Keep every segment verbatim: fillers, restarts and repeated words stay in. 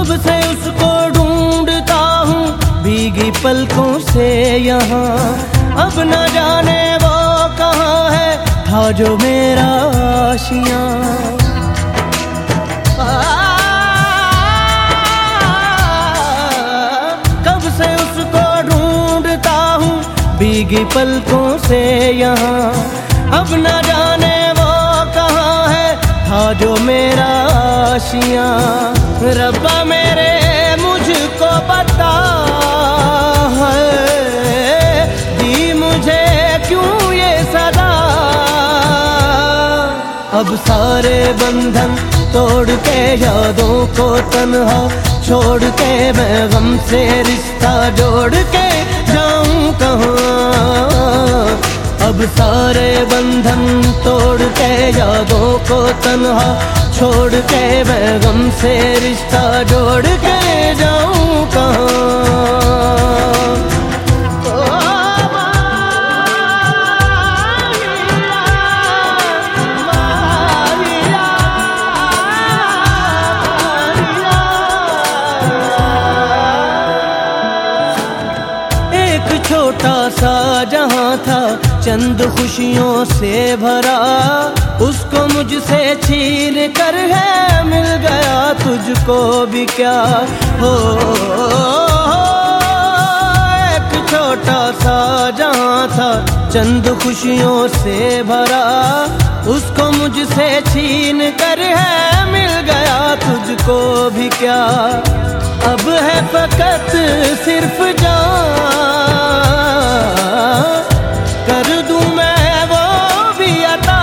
कब से उसको ढूंढता हूँ भीगी पलकों से यहाँ, अब न जाने वो कहाँ है था जो मेरा आशियाँ। कब से उसको ढूंढता हूँ भीगी पलकों से यहाँ, अब न जाने वो कहाँ है था जो मेरा आशियाँ। रब्बा मेरे मुझको बता है दी मुझे क्यों ये सदा, अब सारे बंधन तोड़ के यादों को तन्हा छोड़ के मैं गम से रिश्ता जोड़ के जाऊं कहाँ। अब सारे बंधन तोड़ के यादों को तन्हा छोड़ के मैं गम से रिश्ता जोड़ के जाऊं कहाँ। छोटा सा जहां था चंद खुशियों से भरा, उसको मुझसे छीन कर है मिल गया तुझको भी क्या हो। एक छोटा सा जहां था चंद खुशियों से भरा, उसको मुझसे छीन कर है मिल गया तुझको भी क्या। अब है फकत सिर्फ जान कर दूं मैं वो भी अता,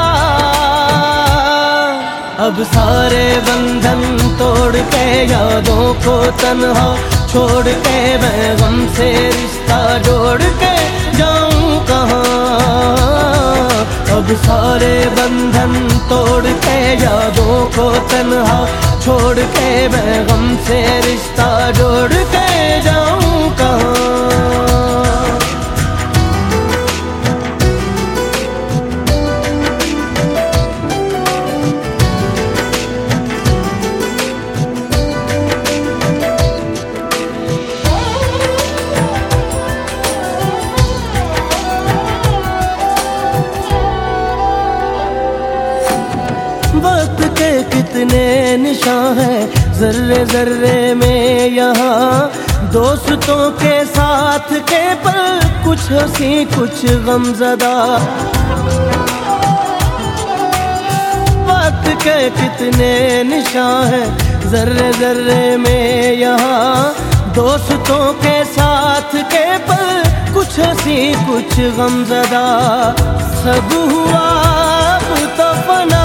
अब सारे बंधन तोड़ के यादों को तन्हा छोड़ के मैं गम से रिश्ता जोड़ के जाऊं कहाँ। अब सारे बंधन तोड़ के यादों को तन्हा छोड़ के मैं गम से रिश्ता जोड़ के जाऊं कहाँ। वक्त के कितने निशान हैं जर्रे जर्रे में यहाँ, दोस्तों के साथ के पल कुछ हंसी कुछ गमज़दा। वक्त के कितने निशान हैं जर्रे जर्रे में यहाँ, दोस्तों के साथ के पल कुछ हंसी कुछ गमज़दा। सब हुआ अब तो फना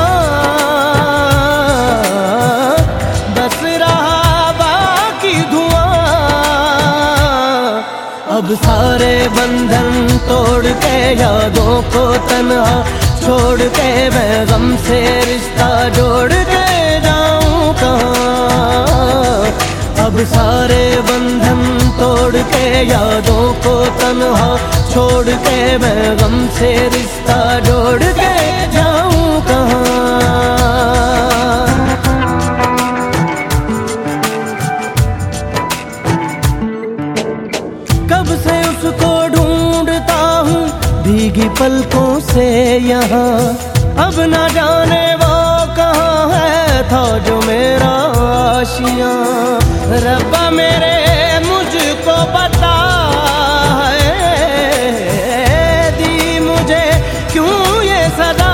बस रहा बाकी धुआं, अब सारे बंधन तोड़ के यादों को तन्हा छोड़ के मैं गम से रिश्ता जोड़ के जाऊं कहाँ। अब सारे बंधन तोड़ के यादों को तन्हा छोड़ के मैं गम से रिश्ता जोड़ के जाऊं कहाँ। कब से उसको ढूंढता हूँ भीगी पलकों से यहाँ, अब न जाने वो कहाँ है था जो मेरा आशियाँ। रब्बा मेरे मुझको बता है दी मुझे क्यों ये सदा,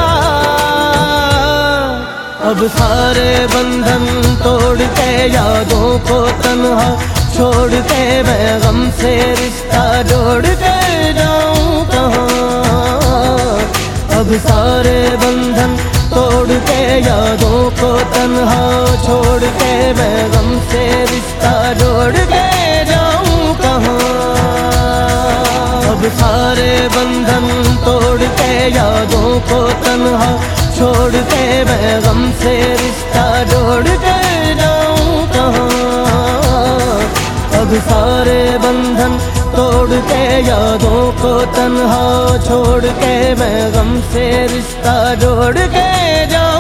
अब सारे बंधन तोड़ के यादों को तन्हा छोड़ के मैं गम से रिश्ता जोड़ के जाऊं कहाँ। अब सारे बंधन तोड़ के यादों को तन्हा छोड़ के मैं गम से रिश्ता जोड़ के जाऊं कहाँ। अब सारे बंधन तोड़ के यादों को तन्हा छोड़ के मैं गम से रिश्ता जोड़ के जाऊं कहाँ। अब सारे बंधन तोड़ के यादों को तन्हा छोड़ के मैं गम से रिश्ता जोड़ के जाऊं।